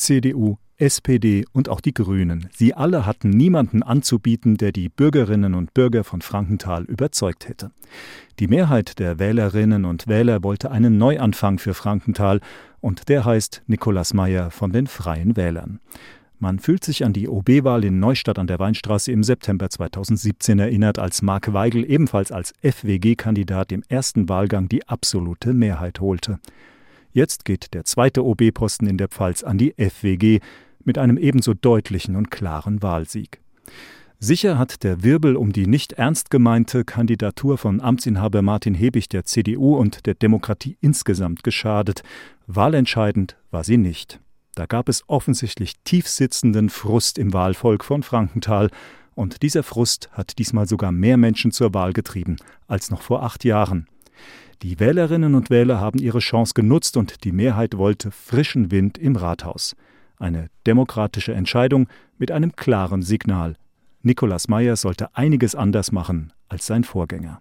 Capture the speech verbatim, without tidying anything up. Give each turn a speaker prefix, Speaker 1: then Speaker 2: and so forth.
Speaker 1: C D U, S P D und auch die Grünen. Sie alle hatten niemanden anzubieten, der die Bürgerinnen und Bürger von Frankenthal überzeugt hätte. Die Mehrheit der Wählerinnen und Wähler wollte einen Neuanfang für Frankenthal und der heißt Nikolaus Meyer von den Freien Wählern. Man fühlt sich an die O B-Wahl in Neustadt an der Weinstraße im September zweitausendsiebzehn erinnert, als Mark Weigel ebenfalls als F W G-Kandidat im ersten Wahlgang die absolute Mehrheit holte. Jetzt geht der zweite O B-Posten in der Pfalz an die F W G mit einem ebenso deutlichen und klaren Wahlsieg. Sicher hat der Wirbel um die nicht ernst gemeinte Kandidatur von Amtsinhaber Martin Hebig der C D U und der Demokratie insgesamt geschadet. Wahlentscheidend war sie nicht. Da gab es offensichtlich tiefsitzenden Frust im Wahlvolk von Frankenthal. Und dieser Frust hat diesmal sogar mehr Menschen zur Wahl getrieben als noch vor acht Jahren. Die Wählerinnen und Wähler haben ihre Chance genutzt und die Mehrheit wollte frischen Wind im Rathaus. Eine demokratische Entscheidung mit einem klaren Signal. Nikolaus Meyer sollte einiges anders machen als sein Vorgänger.